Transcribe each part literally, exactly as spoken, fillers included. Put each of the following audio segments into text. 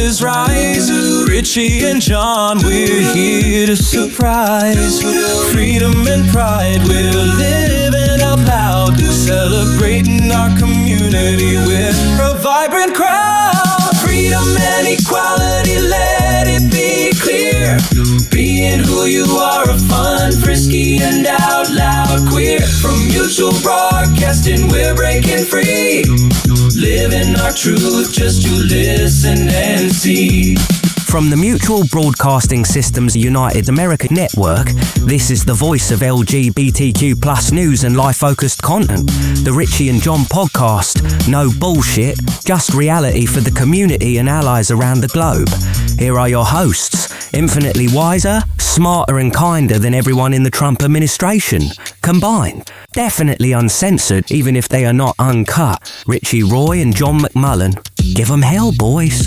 voices rise. Richie and John, we're here to surprise. Freedom and pride, we're living out loud, celebrating our community with a vibrant crowd. Freedom and equality, let it be clear. Being who you are, a fun, frisky, and out loud queer. From Mutual Broadcasting, we're breaking free. Living our truth, just you listen and see. From the Mutual Broadcasting Systems United America Network, this is the voice of L G B T Q plus news and life-focused content. The Richie and John podcast. No bullshit, just reality for the community and allies around the globe. Here are your hosts, infinitely wiser, smarter and kinder than everyone in the Trump administration, combined. Definitely uncensored, even if they are not uncut. Richie Roy and John McMullen. Give them hell, boys.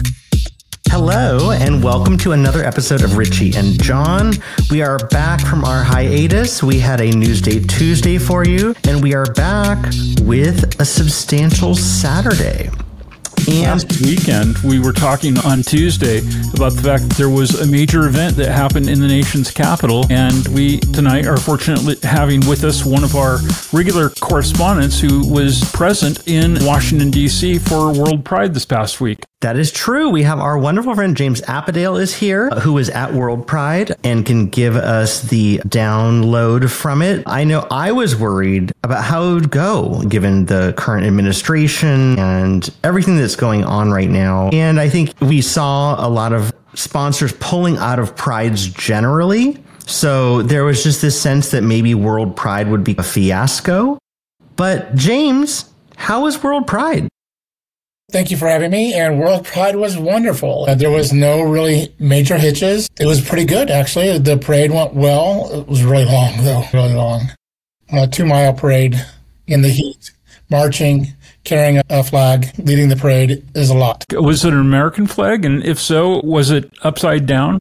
Hello, and welcome to another episode of Richie and John. We are back from our hiatus. We had a Newsday Tuesday for you, and we are back with a substantial Saturday. And last weekend, we were talking on Tuesday about the fact that there was a major event that happened in the nation's capital, and we tonight are fortunately having with us one of our regular correspondents who was present in Washington, D C for World Pride this past week. That is true. We have our wonderful friend James Appadale is here, who is at World Pride and can give us the download from it. I know I was worried about how it would go given the current administration and everything that's going on right now. And I think we saw a lot of sponsors pulling out of Prides generally. So there was just this sense that maybe World Pride would be a fiasco. But James, how was World Pride? Thank you for having me, and World Pride was wonderful. Uh, there was no really major hitches. It was pretty good, actually. The parade went well. It was really long, though, really long. A two-mile parade in the heat, marching, carrying a flag, leading the parade is a lot. Was it an American flag? And if so, was it upside down?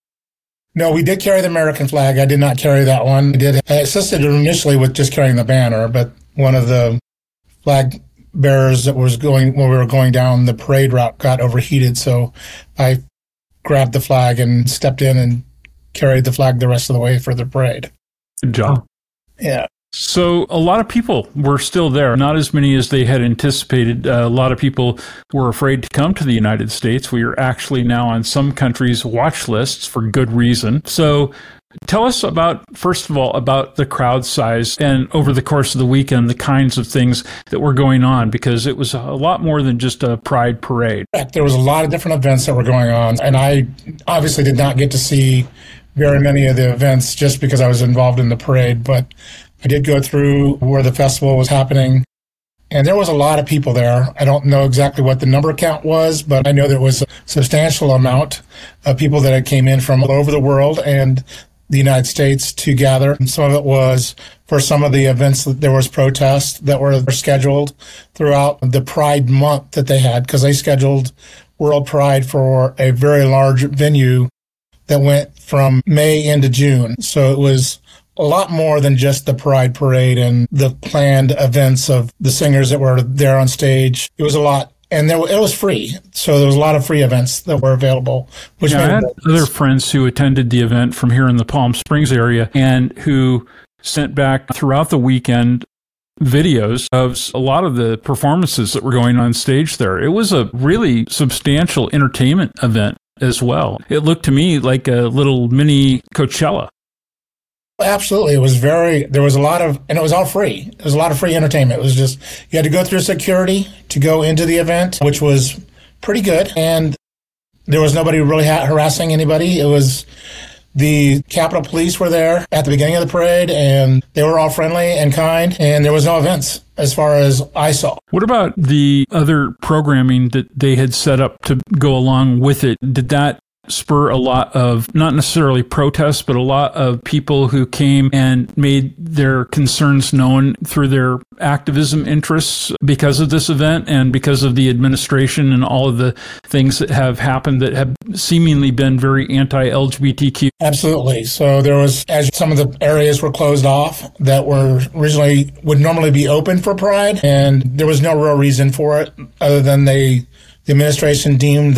No, we did carry the American flag. I did not carry that one. I did. I assisted initially with just carrying the banner, but one of the flag bearers that was going when we were going down the parade route got overheated, so I grabbed the flag and stepped in and carried the flag the rest of the way for the parade. Good job. Yeah. So a lot of people were still there, not as many as they had anticipated. Uh, a lot of people were afraid to come to the United States. We are actually now on some countries' watch lists for good reason. So tell us about, first of all, about the crowd size and over the course of the weekend, the kinds of things that were going on, because it was a lot more than just a pride parade. There was a lot of different events that were going on, and I obviously did not get to see very many of the events just because I was involved in the parade, but I did go through where the festival was happening, and there was a lot of people there. I don't know exactly what the number count was, but I know there was a substantial amount of people that had came in from all over the world and the United States to gather. And some of it was for some of the events that there was protests that were scheduled throughout the Pride month that they had, because they scheduled World Pride for a very large venue that went from May into June. So it was a lot more than just the Pride Parade and the planned events of the singers that were there on stage. It was a lot. And there, it was free, so there was a lot of free events that were available. Which yeah, I had other friends who attended the event from here in the Palm Springs area and who sent back throughout the weekend videos of a lot of the performances that were going on stage there. It was a really substantial entertainment event as well. It looked to me like a little mini Coachella. Absolutely. It was very, there was a lot of, and it was all free. There was a lot of free entertainment. It was just, you had to go through security to go into the event, which was pretty good. And there was nobody really ha- harassing anybody. It was, the Capitol Police were there at the beginning of the parade, and they were all friendly and kind, and there was no events as far as I saw. What about the other programming that they had set up to go along with it? Did that spur a lot of, not necessarily protests, but a lot of people who came and made their concerns known through their activism interests because of this event and because of the administration and all of the things that have happened that have seemingly been very anti-L G B T Q? Absolutely. So there was, as some of the areas were closed off that were originally would normally be open for Pride, and there was no real reason for it other than they, the administration deemed that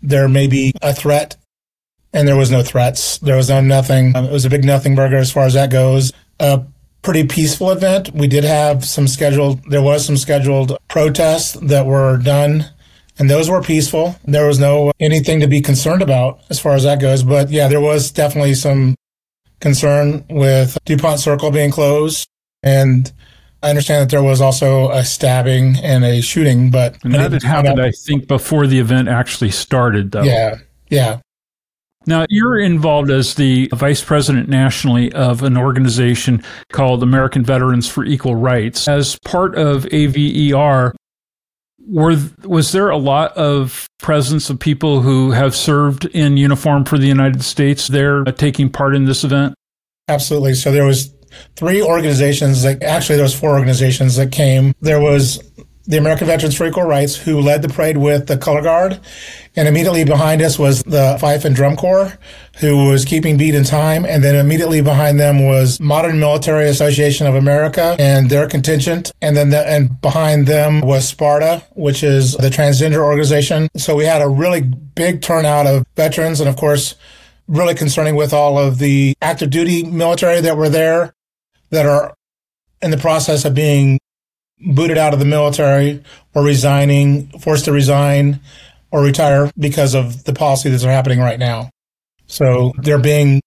there may be a threat, and there was no threats. There was no nothing. Um, it was a big nothing burger as far as that goes. A pretty peaceful event. We did have some scheduled, there was some scheduled protests that were done, and those were peaceful. There was no anything to be concerned about as far as that goes. But yeah, there was definitely some concern with DuPont Circle being closed. And I understand that there was also a stabbing and a shooting, but and that had happened, I think, before the event actually started, though. Yeah, yeah. Now, you're involved as the vice president nationally of an organization called American Veterans for Equal Rights. As part of A V E R, were was there a lot of presence of people who have served in uniform for the United States there uh, taking part in this event? Absolutely. So there was three organizations that actually there was four organizations that came. There was the American Veterans for Equal Rights, who led the parade with the Color Guard. And immediately behind us was the Fife and Drum Corps, who was keeping beat in time. And then immediately behind them was Modern Military Association of America and their contingent. And then the, and behind them was Sparta, which is the transgender organization. So we had a really big turnout of veterans. And of course, really concerning with all of the active duty military that were there that are in the process of being booted out of the military or resigning, forced to resign or retire because of the policies that are happening right now. So they're being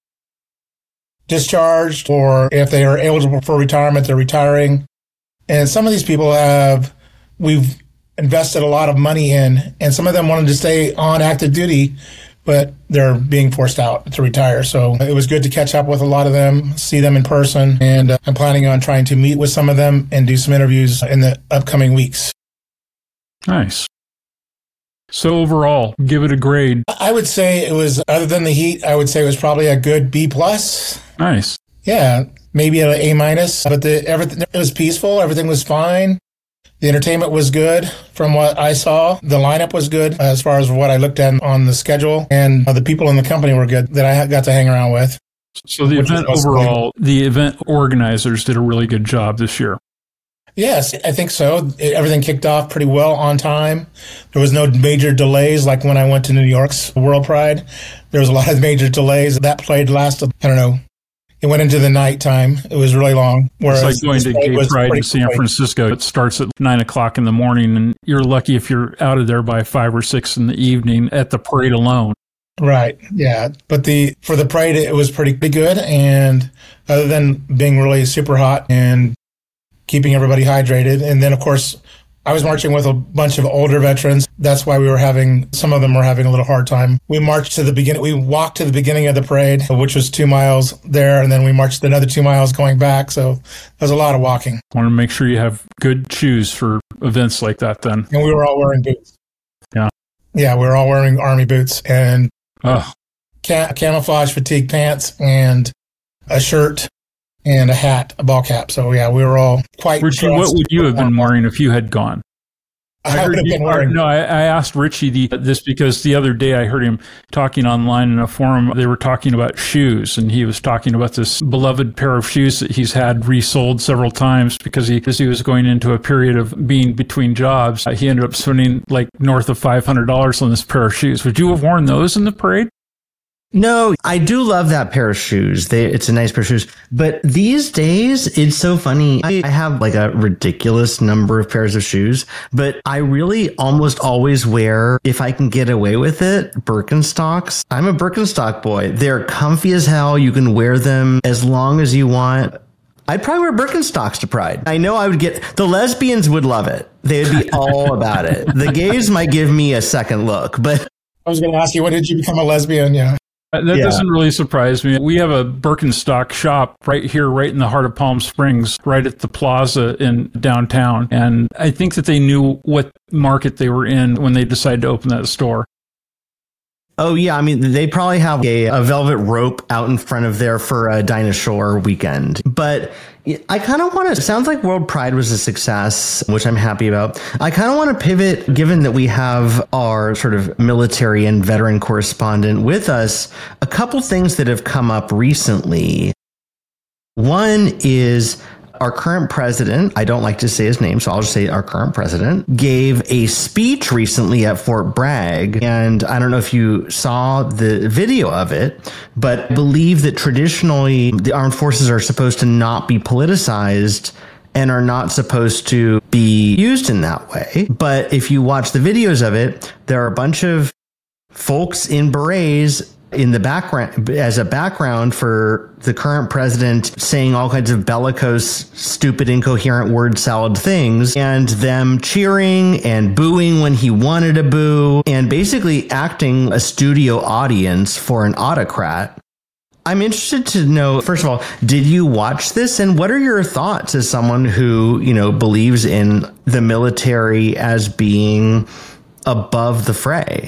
discharged, or if they are eligible for retirement, they're retiring. And some of these people have, we've invested a lot of money in, and some of them wanted to stay on active duty, but they're being forced out to retire. So it was good to catch up with a lot of them, see them in person, and uh, I'm planning on trying to meet with some of them and do some interviews in the upcoming weeks. Nice. So overall, give it a grade. I would say it was, other than the heat, I would say it was probably a good B plus. Nice. Yeah, maybe an A minus, but the everything it was peaceful. Everything was fine. The entertainment was good from what I saw. The lineup was good as far as what I looked at on the schedule. And the people in the company were good that I got to hang around with. So the event overall, the event organizers did a really good job this year. Yes, I think so. It, everything kicked off pretty well on time. There was no major delays like when I went to New York's World Pride. There was a lot of major delays. That parade lasted, I don't know, it went into the nighttime. It was really long. Whereas it's like going to Gay Pride in San Francisco. It starts at nine o'clock in the morning, and you're lucky if you're out of there by five or six in the evening at the parade alone. Right. Yeah. But the for the parade, it was pretty good. And other than being really super hot and keeping everybody hydrated. And then, of course, I was marching with a bunch of older veterans. That's why we were having, some of them were having a little hard time. We marched to the beginning, we walked to the beginning of the parade, which was two miles there. And then we marched another two miles going back. So there's a lot of walking. I want to make sure you have good shoes for events like that then. And we were all wearing boots. Yeah. Yeah, we were all wearing army boots and oh. cam- camouflage fatigue pants and a shirt and a hat, a ball cap. So, yeah, we were all quite Richie, what would you have been wearing if you had gone? I, I would have you, been wearing... No, I, I asked Richie the, this because the other day I heard him talking online in a forum. They were talking about shoes, and he was talking about this beloved pair of shoes that he's had resold several times because he, as he was going into a period of being between jobs, uh, he ended up spending like north of five hundred dollars on this pair of shoes. Would you have worn those in the parade? No, I do love that pair of shoes. They, it's a nice pair of shoes. But these days, it's so funny. I, I have like a ridiculous number of pairs of shoes, but I really almost always wear, if I can get away with it, Birkenstocks. I'm a Birkenstock boy. They're comfy as hell. You can wear them as long as you want. I'd probably wear Birkenstocks to Pride. I know I would get, the lesbians would love it. They'd be all about it. The gays might give me a second look, but. I was going to ask you, when did you become a lesbian? Yeah. That yeah. doesn't really surprise me. We have a Birkenstock shop right here, right in the heart of Palm Springs, right at the plaza in downtown. And I think that they knew what market they were in when they decided to open that store. Oh, yeah. I mean, they probably have a, a velvet rope out in front of there for a dinosaur weekend. But I kind of want to, sounds like World Pride was a success, which I'm happy about. I kind of want to pivot, given that we have our sort of military and veteran correspondent with us, a couple things that have come up recently. One is, our current president, I don't like to say his name, so I'll just say our current president, gave a speech recently at Fort Bragg. And I don't know if you saw the video of it, but I believe that traditionally the armed forces are supposed to not be politicized and are not supposed to be used in that way. But if you watch the videos of it, there are a bunch of folks in berets in the background as a background for the current president saying all kinds of bellicose, stupid, incoherent word salad things, and them cheering and booing when he wanted to boo, and basically acting a studio audience for an autocrat. I'm interested to know, first of all, did you watch this, and what are your thoughts as someone who, you know, believes in the military as being above the fray?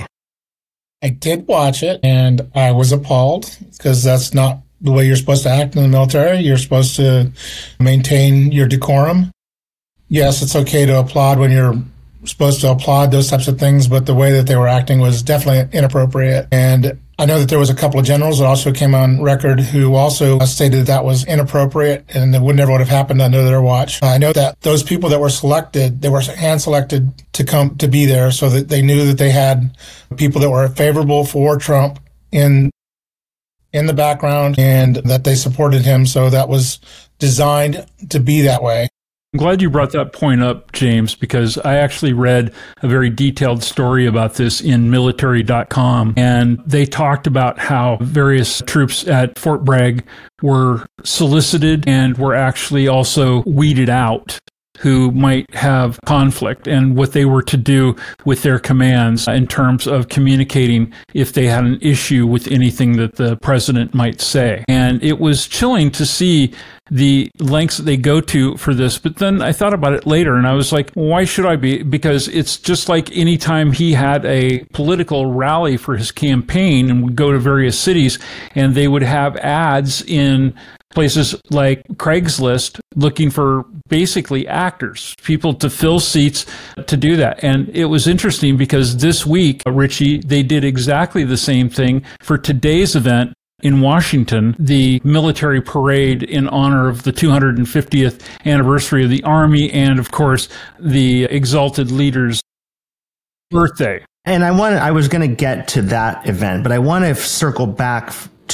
I did watch it, and I was appalled because that's not the way you're supposed to act in the military. You're supposed to maintain your decorum. Yes, it's okay to applaud when you're supposed to applaud, those types of things, but the way that they were acting was definitely inappropriate. And I know that there was a couple of generals that also came on record who also stated that was inappropriate and it would never would have happened under their watch. I know that those people that were selected, they were hand selected to come to be there so that they knew that they had people that were favorable for Trump in in the background and that they supported him. So that was designed to be that way. I'm glad you brought that point up, James, because I actually read a very detailed story about this in military dot com, and they talked about how various troops at Fort Bragg were solicited and were actually also weeded out who might have conflict and what they were to do with their commands in terms of communicating if they had an issue with anything that the president might say. And it was chilling to see the lengths that they go to for this. But then I thought about it later and I was like, why should I be? Because it's just like any time he had a political rally for his campaign and would go to various cities and they would have ads in places like Craigslist looking for basically actors, people to fill seats to do that. And it was interesting because this week, Richie, they did exactly the same thing for today's event in Washington, the military parade in honor of the two hundred fiftieth anniversary of the Army and, of course, the exalted leader's birthday. And I want I was going to get to that event, but I want to circle back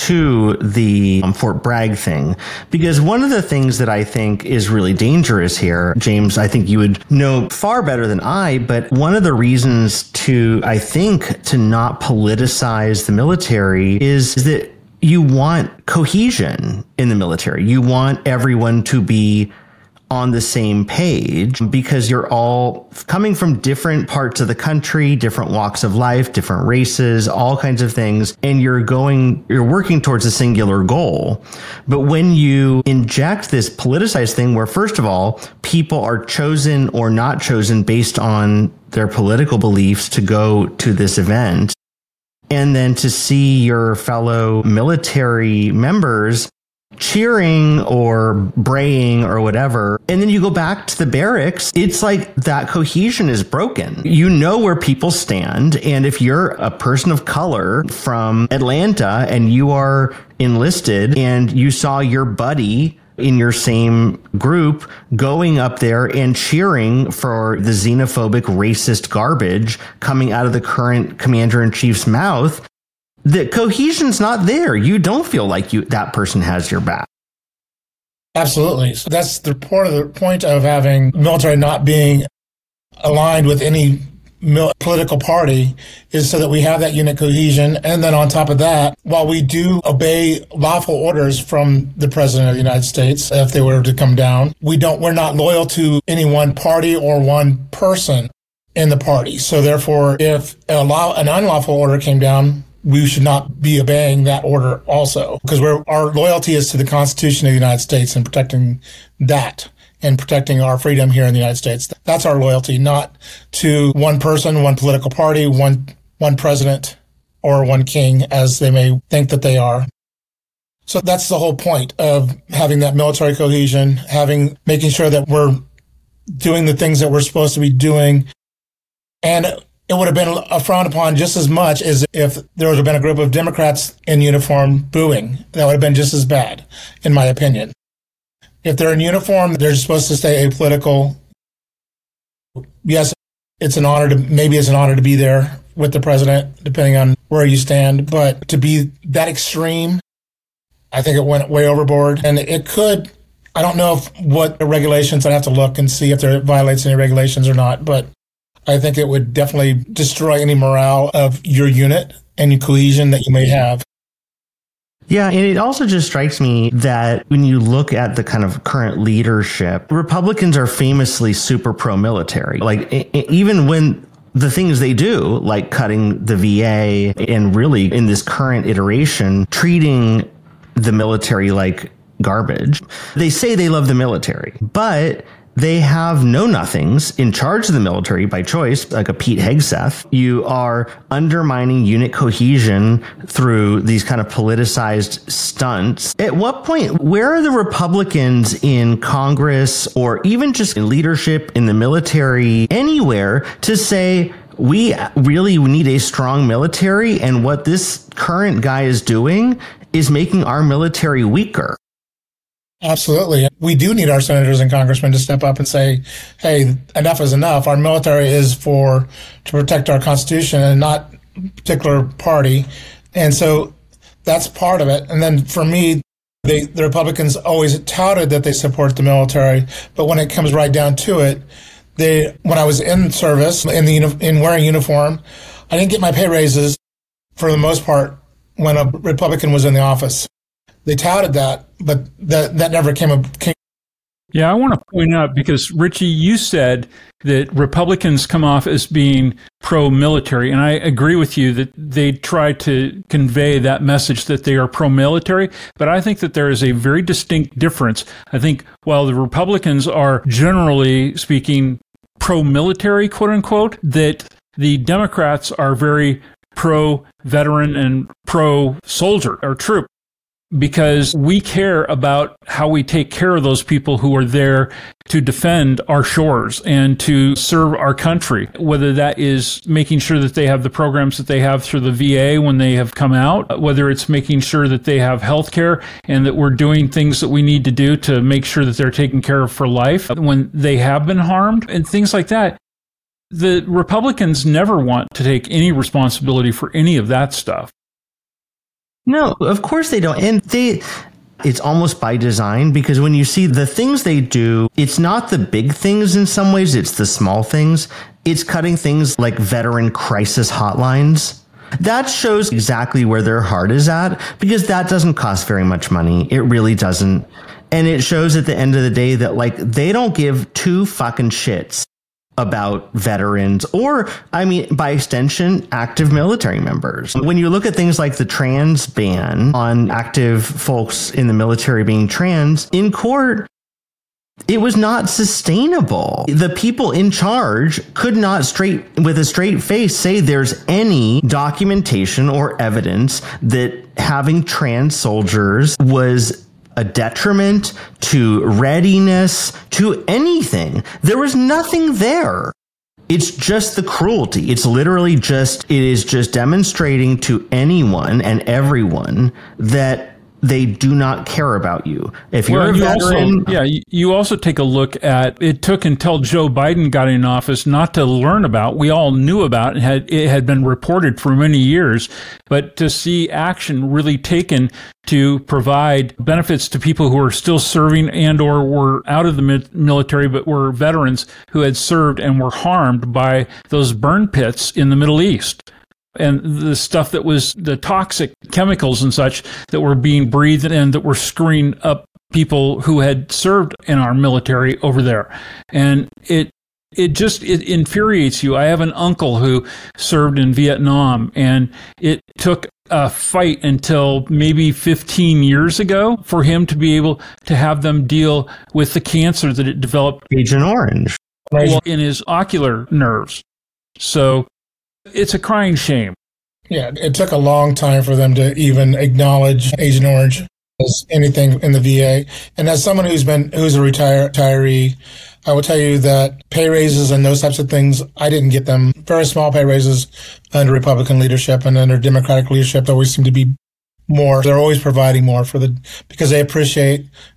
to the um, Fort Bragg thing, because one of the things that I think is really dangerous here, James, I think you would know far better than I, but one of the reasons to, I think, to not politicize the military is, is that you want cohesion in the military. You want everyone to be on the same page because you're all coming from different parts of the country, different walks of life, different races, all kinds of things. And you're going, you're working towards a singular goal. But when you inject this politicized thing where, first of all, people are chosen or not chosen based on their political beliefs to go to this event, and then to see your fellow military members cheering or braying or whatever, and then you go back to the barracks, it's like that cohesion is broken. You know where people stand, and if you're a person of color from Atlanta and you are enlisted and you saw your buddy in your same group going up there and cheering for the xenophobic, racist garbage coming out of the current commander-in-chief's mouth, the cohesion's not there. You don't feel like you that person has your back. Absolutely. So that's the part of the point of having military not being aligned with any mil- political party is so that we have that unit cohesion. And then on top of that, while we do obey lawful orders from the President of the United States, if they were to come down, we don't, we're not loyal to any one party or one person in the party. So therefore, if a law, an unlawful order came down, we should not be obeying that order also, because we're, our loyalty is to the Constitution of the United States and protecting that and protecting our freedom here in the United States. That's our loyalty, not to one person, one political party, one one president, or one king, as they may think that they are. So that's the whole point of having that military cohesion, having making sure that we're doing the things that we're supposed to be doing. And it would have been frowned upon just as much as if there would have been a group of Democrats in uniform booing. That would have been just as bad, in my opinion. If they're in uniform, they're supposed to stay apolitical. Yes, it's an honor to, maybe it's an honor to be there with the president, depending on where you stand. But to be that extreme, I think it went way overboard. And it could, I don't know if, what the regulations, I'd have to look and see if there violates any regulations or not. But I think it would definitely destroy any morale of your unit and your cohesion that you may have. Yeah, and it also just strikes me that when you look at the kind of current leadership, Republicans are famously super pro-military. Like, even when the things they do, like cutting the V A and really in this current iteration, treating the military like garbage. They say they love the military, but they have know-nothings in charge of the military by choice, like a Pete Hegseth. You are undermining unit cohesion through these kind of politicized stunts. At what point, where are the Republicans in Congress or even just in leadership in the military, anywhere, to say, we really need a strong military, and what this current guy is doing is making our military weaker? Absolutely. We do need our senators and congressmen to step up and say, hey, enough is enough. Our military is for to protect our Constitution and not a particular party. And so that's part of it. And then for me, they, the Republicans always touted that they support the military. But when it comes right down to it, they, when I was in service, in the in wearing uniform, I didn't get my pay raises for the most part when a Republican was in the office. They touted that, but that that never came up. Came. Yeah, I want to point out, because Richie, you said that Republicans come off as being pro-military, and I agree with you that they try to convey that message that they are pro-military, but I think that there is a very distinct difference. I think while the Republicans are generally speaking pro-military, quote unquote, that the Democrats are very pro-veteran and pro-soldier or troop, because we care about how we take care of those people who are there to defend our shores and to serve our country, whether that is making sure that they have the programs that they have through the V A when they have come out, whether it's making sure that they have health care and that we're doing things that we need to do to make sure that they're taken care of for life when they have been harmed and things like that. The Republicans never want to take any responsibility for any of that stuff. No, of course they don't. And they, it's almost by design, because when you see the things they do, it's not the big things in some ways, it's the small things. It's cutting things like veteran crisis hotlines. That shows exactly where their heart is at, because that doesn't cost very much money. It really doesn't. And it shows at the end of the day that, like, they don't give two fucking shits about veterans or, I mean, by extension, active military members. When you look at things like the trans ban on active folks in the military being trans, in court, it was not sustainable. The people in charge could not straight with a straight face say there's any documentation or evidence that having trans soldiers was a detriment to readiness, to anything. There was nothing there. It's just the cruelty. It's literally just, it is just demonstrating to anyone and everyone that they do not care about you. If you're well, a you veteran... Also, yeah, you also take a look at, it took until Joe Biden got in office not to learn about, we all knew about, it had, it had been reported for many years, but to see action really taken to provide benefits to people who are still serving and or were out of the military but were veterans who had served and were harmed by those burn pits in the Middle East. And the stuff that was the toxic chemicals and such that were being breathed in that were screwing up people who had served in our military over there. And it it just it infuriates you. I have an uncle who served in Vietnam, and it took a fight until maybe fifteen years ago for him to be able to have them deal with the cancer that it developed Agent Orange in his ocular nerves. So it's a crying shame. Yeah, it took a long time for them to even acknowledge Agent Orange as anything in the V A. And as someone who's been who's a retire, retiree, I will tell you that pay raises and those types of things, I didn't get them. Very small pay raises under Republican leadership, and under Democratic leadership, there always seem to be more. They're always providing more for the because they appreciate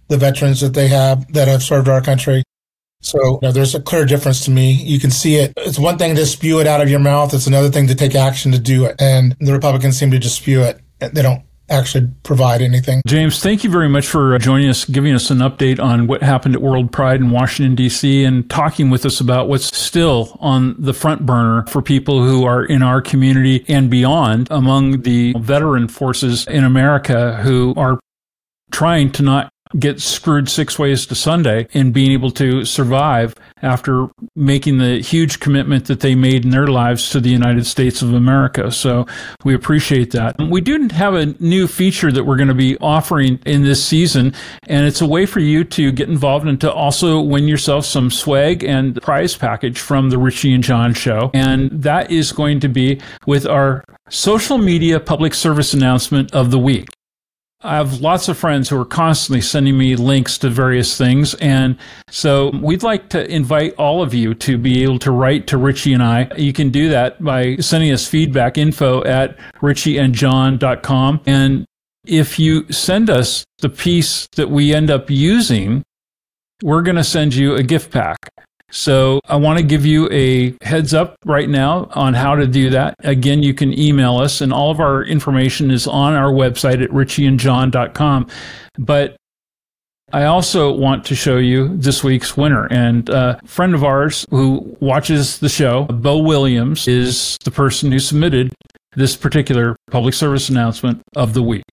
the veterans that they have that have served our country. So you know, there's a clear difference to me. You can see it. It's one thing to spew it out of your mouth. It's another thing to take action to do it. And the Republicans seem to just spew it. They don't actually provide anything. James, thank you very much for joining us, giving us an update on what happened at World Pride in Washington, D C, and talking with us about what's still on the front burner for people who are in our community and beyond, among the veteran forces in America who are trying to not get screwed six ways to Sunday in being able to survive after making the huge commitment that they made in their lives to the United States of America. So we appreciate that. We do have a new feature that we're going to be offering in this season, and it's a way for you to get involved and to also win yourself some swag and prize package from the Richie and John Show. And that is going to be with our social media public service announcement of the week. I have lots of friends who are constantly sending me links to various things. And so we'd like to invite all of you to be able to write to Richie and I. You can do that by sending us feedback, info at richie and john dot com. And if you send us the piece that we end up using, we're going to send you a gift pack. So I want to give you a heads up right now on how to do that. Again, you can email us, and all of our information is on our website at richie and john dot com. But I also want to show you this week's winner. And a friend of ours who watches the show, Bo Williams, is the person who submitted this particular public service announcement of the week.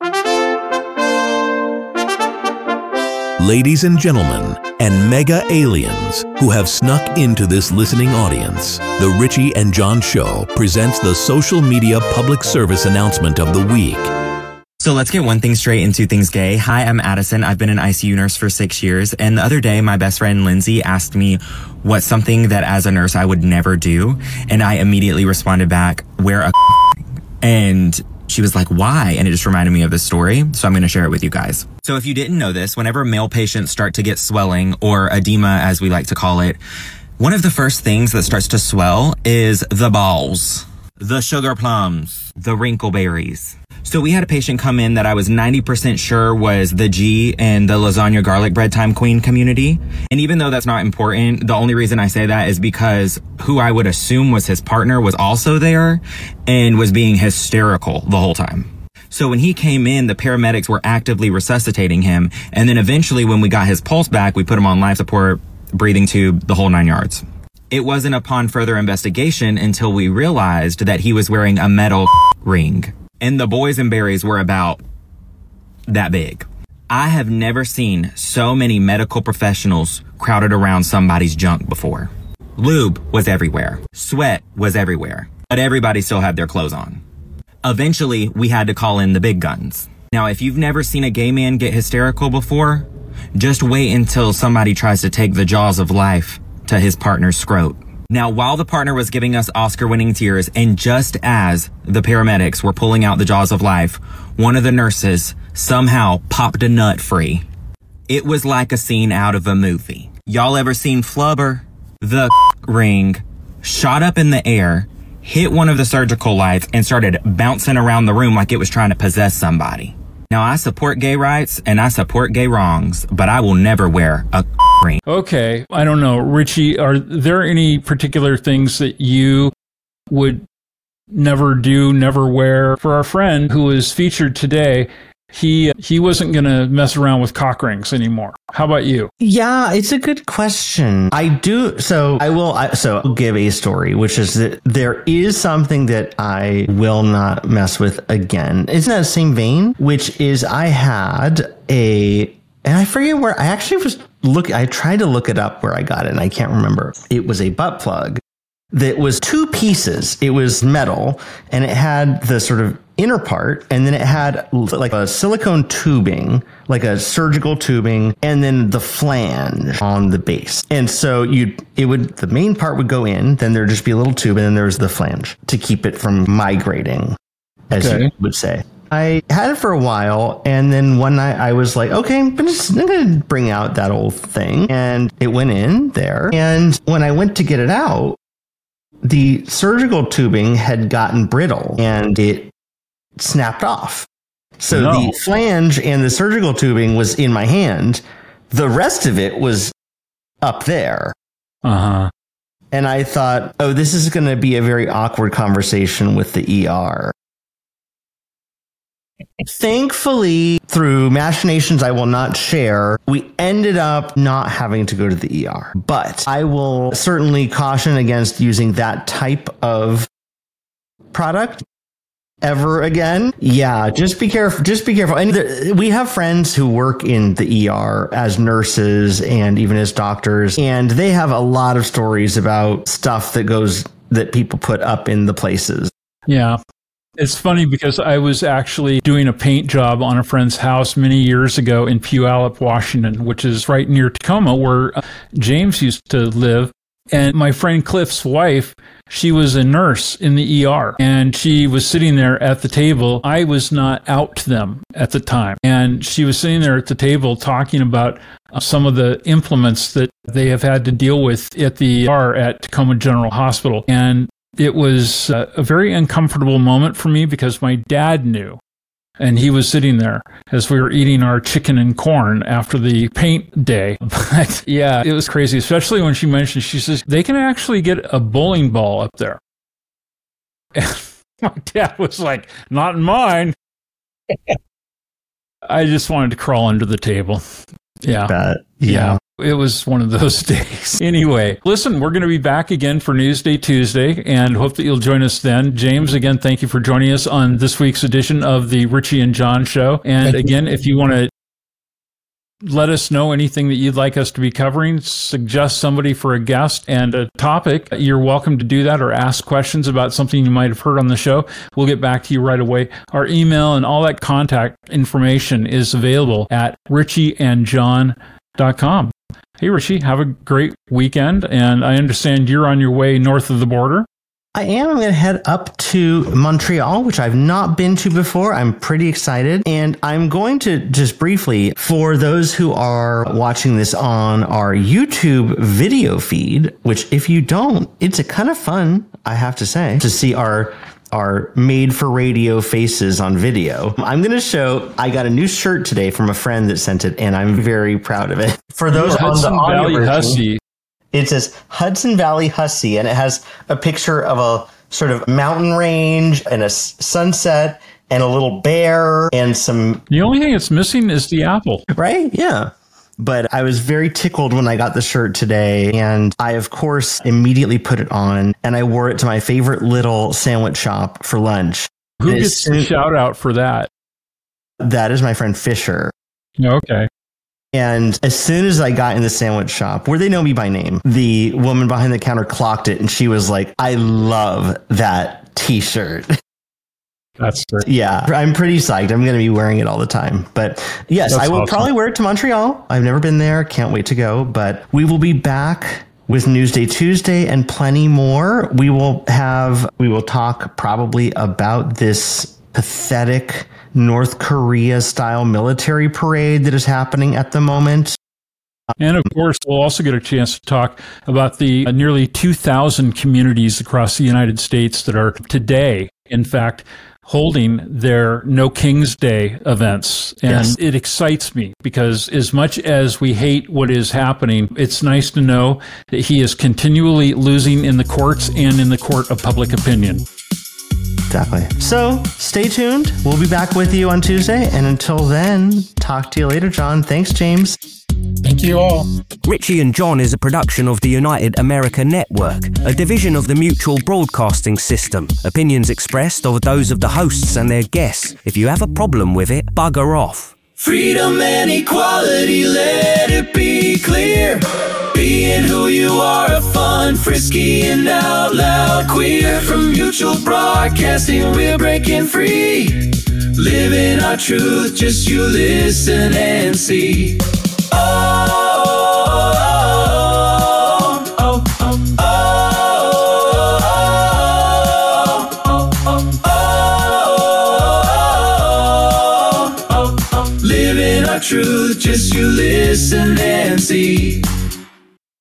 Ladies and gentlemen, and mega aliens who have snuck into this listening audience, the Richie and John Show presents the social media public service announcement of the week. So let's get one thing straight and two things gay. Hi, I'm Addison. I've been an I C U nurse for six years. And the other day, my best friend Lindsay asked me what's something that as a nurse I would never do. And I immediately responded back, wear a and she was like, why? And it just reminded me of this story. So I'm going to share it with you guys. So if you didn't know this, whenever male patients start to get swelling, or edema as we like to call it, one of the first things that starts to swell is the balls, the sugar plums, the wrinkle berries. So we had a patient come in that I was ninety percent sure was the G in the lasagna garlic bread time queen community. And even though that's not important, the only reason I say that is because who I would assume was his partner was also there and was being hysterical the whole time. So when he came in, the paramedics were actively resuscitating him. And then eventually when we got his pulse back, we put him on life support, breathing tube, the whole nine yards. It wasn't upon further investigation until we realized that he was wearing a metal ring. And the boysenberries were about that big. I have never seen so many medical professionals crowded around somebody's junk before. Lube was everywhere. Sweat was everywhere. But everybody still had their clothes on. Eventually, we had to call in the big guns. Now, if you've never seen a gay man get hysterical before, just wait until somebody tries to take the jaws of life to his partner's scrot. Now, while the partner was giving us Oscar-winning tears, and just as the paramedics were pulling out the jaws of life, one of the nurses somehow popped a nut free. It was like a scene out of a movie. Y'all ever seen Flubber? The ring shot up in the air, hit one of the surgical lights, and started bouncing around the room like it was trying to possess somebody. Now, I support gay rights and I support gay wrongs, but I will never wear a ring. Okay, I don't know. Richie, are there any particular things that you would never do, never wear? For our friend who is featured today, he he wasn't going to mess around with cock rings anymore. How about you? Yeah, it's a good question. I do. So I will. I, so I'll give a story, which is that there is something that I will not mess with again. It's in that same vein, which is I had a, and I forget where I actually was look. I tried to look it up where I got it, and I can't remember. It was a butt plug that was two pieces. It was metal, and it had the sort of inner part, and then it had like a silicone tubing, like a surgical tubing, and then the flange on the base. And so you, it would, the main part would go in, then there'd just be a little tube, and then there's the flange to keep it from migrating, as okay. you would say. I had it for a while, and then one night I was like, okay, I'm just I'm gonna bring out that old thing, and it went in there. And when I went to get it out, the surgical tubing had gotten brittle, and it snapped off. So no. The flange and the surgical tubing was in my hand, The rest of it was up there. Uh-huh. And I thought, oh, this is going to be a very awkward conversation with the E R. Thankfully, through machinations I will not share, we ended up not having to go to the E R. But I will certainly caution against using that type of product ever again. Yeah, just be careful. Just be careful. And the, we have friends who work in the E R as nurses and even as doctors, and they have a lot of stories about stuff that goes that people put up in the places. Yeah. It's funny because I was actually doing a paint job on a friend's house many years ago in Puyallup, Washington, which is right near Tacoma, where James used to live. And my friend Cliff's wife, she was a nurse in the E R, and she was sitting there at the table. I was not out to them at the time. And she was sitting there at the table talking about some of the implements that they have had to deal with at the E R at Tacoma General Hospital. And it was uh, a very uncomfortable moment for me because my dad knew, and he was sitting there as we were eating our chicken and corn after the paint day. But yeah, it was crazy, especially when she mentioned, she says, they can actually get a bowling ball up there. And my dad was like, not in mine. I just wanted to crawl under the table. Yeah. But, yeah. Yeah. It was one of those days. Anyway, listen, we're going to be back again for Newsday Tuesday and hope that you'll join us then. James, again, thank you for joining us on this week's edition of the Richie and John Show. And again, if you want to let us know anything that you'd like us to be covering, suggest somebody for a guest and a topic, you're welcome to do that, or ask questions about something you might have heard on the show. We'll get back to you right away. Our email and all that contact information is available at richie and john dot com. Hey, Richie, have a great weekend. And I understand you're on your way north of the border. I am. I'm going to head up to Montreal, which I've not been to before. I'm pretty excited. And I'm going to just briefly, for those who are watching this on our YouTube video feed, which if you don't, it's a kind of fun, I have to say, to see our our made-for-radio faces on video. I'm going to show, I got a new shirt today from a friend that sent it, and I'm very proud of it. For those on the audio version, Hussey. It says Hudson Valley Hussey, and it has a picture of a sort of mountain range and a sunset and a little bear and some... The only thing it's missing is the apple. Right? Yeah. But I was very tickled when I got the shirt today, and I, of course, immediately put it on, and I wore it to my favorite little sandwich shop for lunch. Who and gets the shout out for that? That is my friend Fisher. Okay. And as soon as I got in the sandwich shop, where they know me by name, the woman behind the counter clocked it, and she was like, I love that T-shirt. That's great. Yeah, I'm pretty psyched. I'm going to be wearing it all the time. But yes, That's I will awesome. probably wear it to Montreal. I've never been there. Can't wait to go. But we will be back with Newsday Tuesday and plenty more. We will have, we will talk probably about this pathetic North Korea style military parade that is happening at the moment. And of course, we'll also get a chance to talk about the uh, nearly two thousand communities across the United States that are today, in fact, holding their No King's Day events. And yes. It excites me because as much as we hate what is happening, it's nice to know that he is continually losing in the courts and in the court of public opinion. Exactly. So stay tuned. We'll be back with you on Tuesday. And until then, talk to you later, John. Thanks, James. Thank you all. Richie and John is a production of the United America Network, a division of the Mutual Broadcasting System. Opinions expressed are those of the hosts and their guests. If you have a problem with it, bugger off. Freedom and equality, let it be clear. Being who you are, fun, frisky, and out loud queer. From Mutual Broadcasting, we're breaking free. Living our truth, just you listen and see. Oh, oh, oh, oh, oh, oh, oh, living our truth, just you listen and see.